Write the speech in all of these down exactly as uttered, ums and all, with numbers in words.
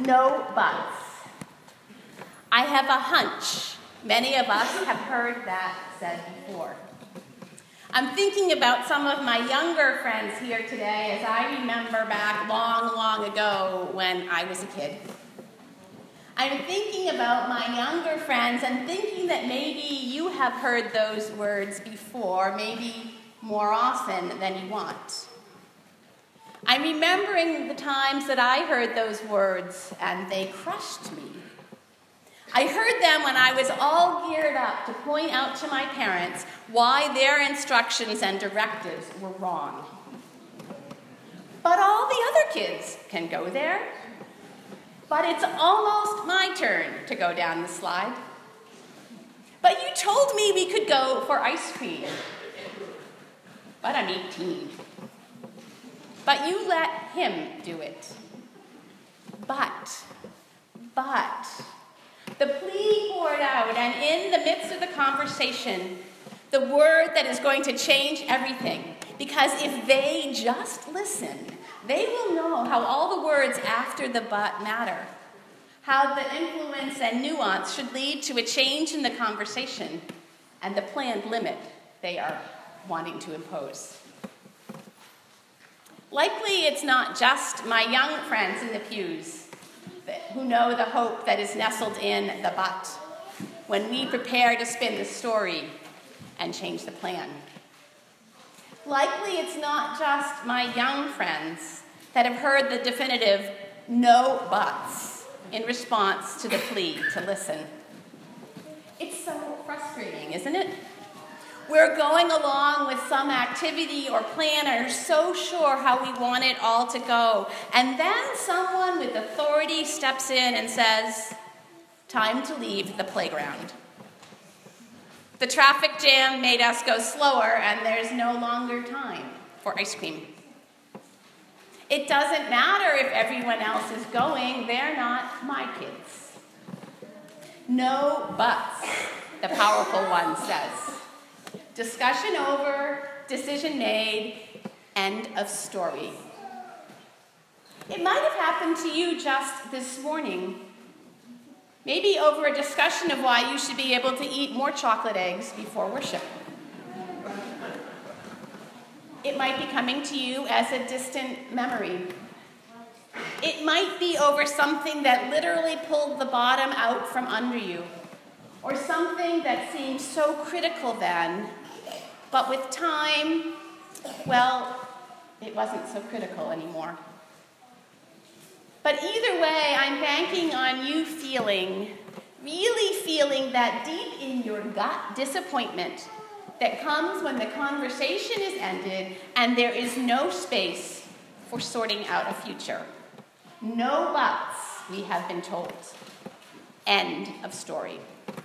No buts. I have a hunch. Many of us have heard that said before. I'm thinking about some of my younger friends here today as I remember back long, long ago when I was a kid. I'm thinking about my younger friends and thinking that maybe you have heard those words before, maybe more often than you want. I'm remembering the times that I heard those words and they crushed me. I heard them when I was all geared up to point out to my parents why their instructions and directives were wrong. But all the other kids can go there. But it's almost my turn to go down the slide. But you told me we could go for ice cream. But I'm eighteen. But you let him do it. But, but, the plea poured out, and in the midst of the conversation, the word that is going to change everything. Because if they just listen, they will know how all the words after the but matter. How the influence and nuance should lead to a change in the conversation and the planned limit they are wanting to impose. Likely it's not just my young friends in the pews that, who know the hope that is nestled in the but when we prepare to spin the story and change the plan. Likely it's not just my young friends that have heard the definitive no buts in response to the plea to listen. It's so frustrating, isn't it? We're going along with some activity or plan and are so sure how we want it all to go. And then someone with authority steps in and says, time to leave the playground. The traffic jam made us go slower, and there's no longer time for ice cream. It doesn't matter if everyone else is going, they're not my kids. No buts, the powerful one says. Discussion over, decision made, end of story. It might have happened to you just this morning. Maybe over a discussion of why you should be able to eat more chocolate eggs before worship. It might be coming to you as a distant memory. It might be over something that literally pulled the bottom out from under you, or something that seemed so critical then, but with time, well, it wasn't so critical anymore. But either way, I'm banking on you feeling, really feeling that deep in your gut disappointment that comes when the conversation is ended and there is no space for sorting out a future. No buts, we have been told. End of story.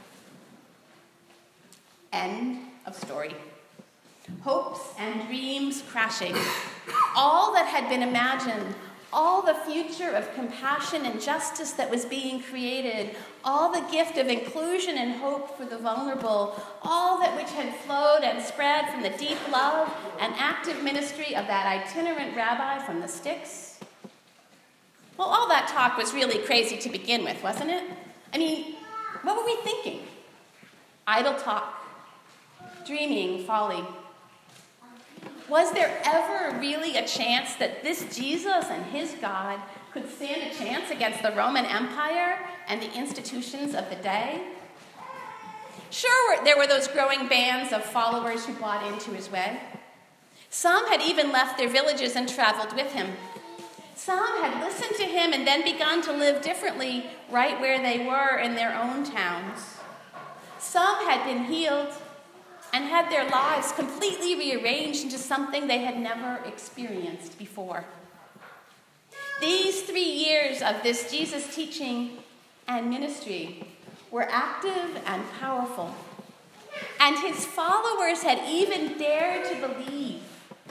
End of story. Hopes and dreams crashing. All that had been imagined, all the future of compassion and justice that was being created, all the gift of inclusion and hope for the vulnerable, all that which had flowed and spread from the deep love and active ministry of that itinerant rabbi from the sticks. Well, all that talk was really crazy to begin with, wasn't it? I mean, what were we thinking? Idle talk, dreaming, folly. Was there ever really a chance that this Jesus and his God could stand a chance against the Roman Empire and the institutions of the day? Sure, there were those growing bands of followers who bought into his way. Some had even left their villages and traveled with him. Some had listened to him and then begun to live differently right where they were in their own towns. Some had been healed and had their lives completely rearranged into something they had never experienced before. These three years of this Jesus teaching and ministry were active and powerful, and his followers had even dared to believe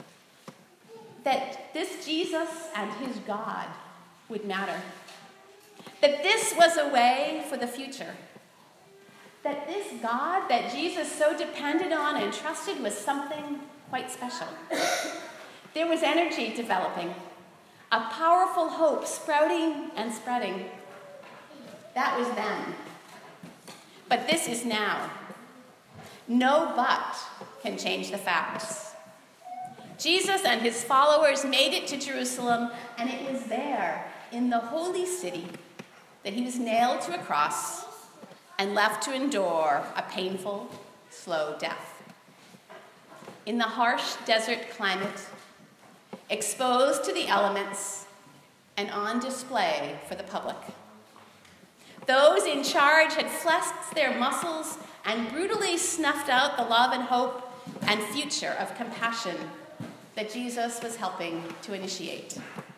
that this Jesus and his God would matter, that this was a way for the future, that this God that Jesus so depended on and trusted was something quite special. There was energy developing, a powerful hope sprouting and spreading. That was then. But this is now. No but can change the facts. Jesus and his followers made it to Jerusalem, and it was there, in the holy city, that he was nailed to a cross and left to endure a painful, slow death. In the harsh desert climate, exposed to the elements and on display for the public. Those in charge had flexed their muscles and brutally snuffed out the love and hope and future of compassion that Jesus was helping to initiate.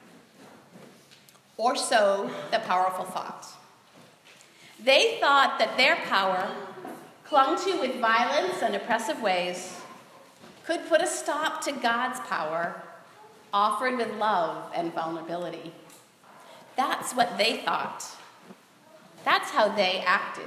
Or so the powerful thought. They thought that their power, clung to with violence and oppressive ways, could put a stop to God's power, offered with love and vulnerability. That's what they thought. That's how they acted.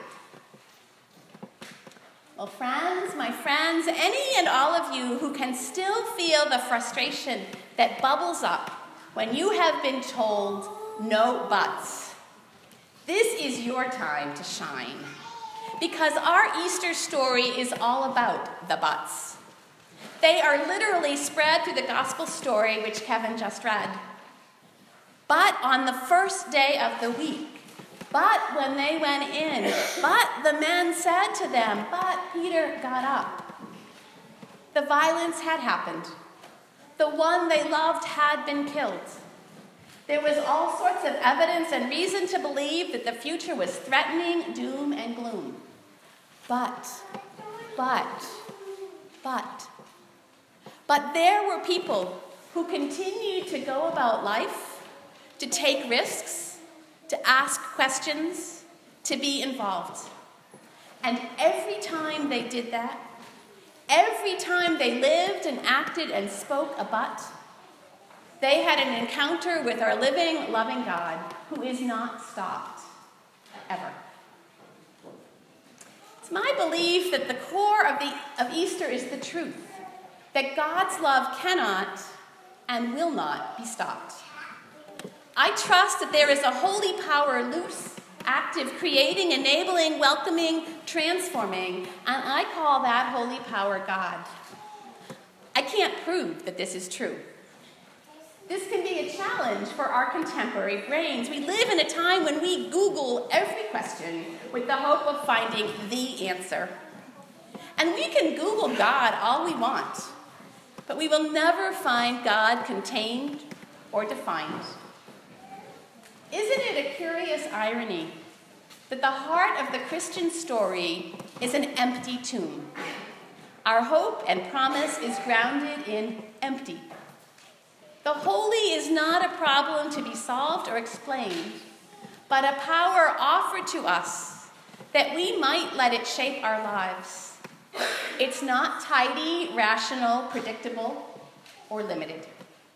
Well, friends, my friends, any and all of you who can still feel the frustration that bubbles up when you have been told no buts, this is your time to shine. Because our Easter story is all about the buts. They are literally spread through the gospel story which Kevin just read. But on the first day of the week, but when they went in, but the men said to them, but Peter got up. The violence had happened. The one they loved had been killed. There was all sorts of evidence and reason to believe that the future was threatening doom and gloom. But, but, but, but there were people who continued to go about life, to take risks, to ask questions, to be involved. And every time they did that, every time they lived and acted and spoke a but, they had an encounter with our living, loving God who is not stopped, ever. It's my belief that the core of, the, of Easter is the truth, that God's love cannot and will not be stopped. I trust that there is a holy power loose, active, creating, enabling, welcoming, transforming, and I call that holy power God. I can't prove that this is true. This can be a challenge for our contemporary brains. We live in a time when we Google every question with the hope of finding the answer. And we can Google God all we want, but we will never find God contained or defined. Isn't it a curious irony that the heart of the Christian story is an empty tomb? Our hope and promise is grounded in empty. The holy is not a problem to be solved or explained, but a power offered to us that we might let it shape our lives. It's not tidy, rational, predictable, or limited.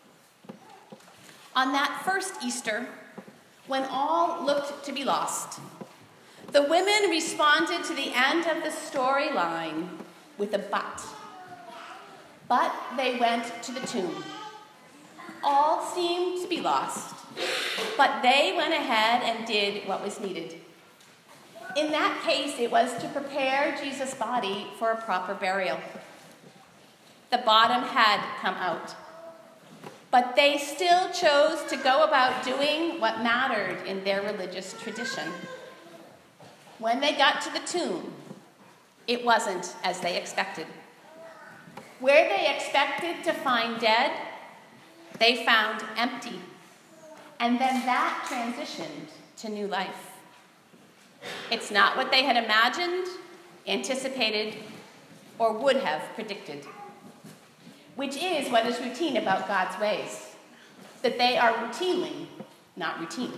On that first Easter, when all looked to be lost, the women responded to the end of the storyline with a but. But they went to the tomb. All seemed to be lost, but they went ahead and did what was needed. In that case, it was to prepare Jesus' body for a proper burial. The bottom had come out. But they still chose to go about doing what mattered in their religious tradition. When they got to the tomb, it wasn't as they expected. Where they expected to find dead, they found empty. And then that transitioned to new life. It's not what they had imagined, anticipated, or would have predicted. Which is what is routine about God's ways, that they are routinely not routine.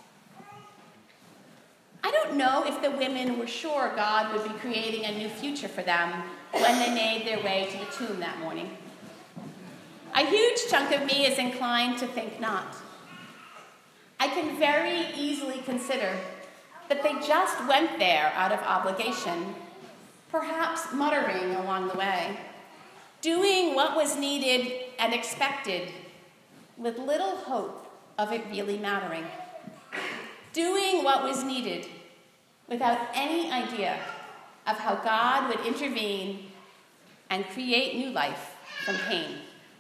I don't know if the women were sure God would be creating a new future for them when they made their way to the tomb that morning. A huge chunk of me is inclined to think not. I can very easily consider that they just went there out of obligation, perhaps muttering along the way, doing what was needed and expected with little hope of it really mattering. Doing what was needed without any idea of how God would intervene and create new life from pain.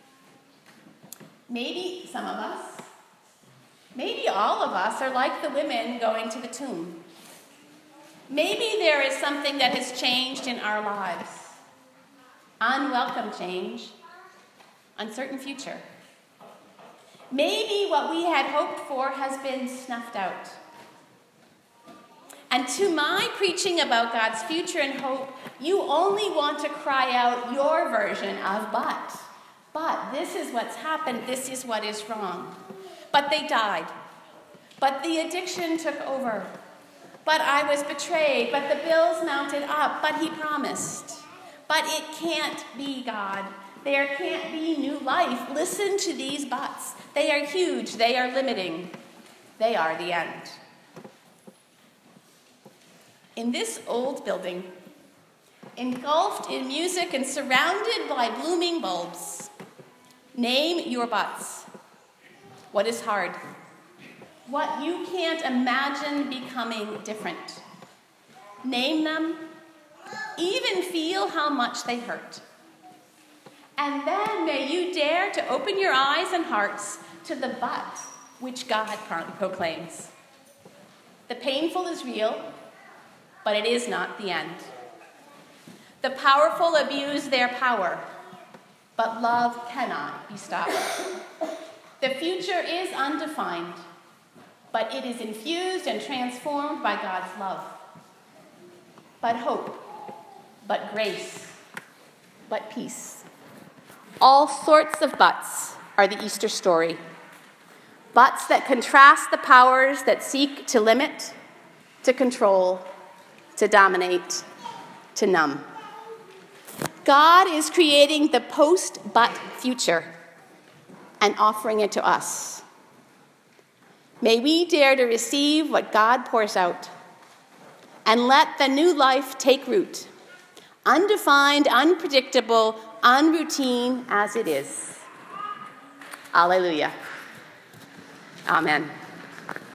Maybe some of us, maybe all of us are like the women going to the tomb. Maybe there is something that has changed in our lives. Unwelcome change, uncertain future. Maybe what we had hoped for has been snuffed out. And to my preaching about God's future and hope, you only want to cry out your version of but. But this is what's happened. This is what is wrong. But they died. But the addiction took over. But I was betrayed. But the bills mounted up. But he promised. But it can't be, God. There can't be new life. Listen to these buts. They are huge. They are limiting. They are the end. In this old building, engulfed in music and surrounded by blooming bulbs, name your buts. What is hard? What you can't imagine becoming different. Name them. Even feel how much they hurt. And then may you dare to open your eyes and hearts to the but which God proclaims. The painful is real, but it is not the end. The powerful abuse their power, but love cannot be stopped. The future is undefined, but it is infused and transformed by God's love. But hope, but grace, but peace. All sorts of buts are the Easter story. Buts that contrast the powers that seek to limit, to control, to dominate, to numb. God is creating the post-but future and offering it to us. May we dare to receive what God pours out and let the new life take root, undefined, unpredictable, unroutine as it is. Alleluia. Amen.